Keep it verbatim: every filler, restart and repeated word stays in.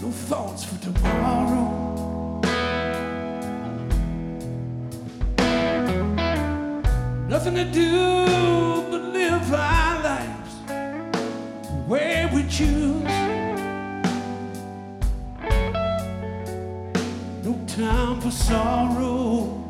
no thoughts for tomorrow. Nothing to do but live our lives the way we choose. No time for sorrow.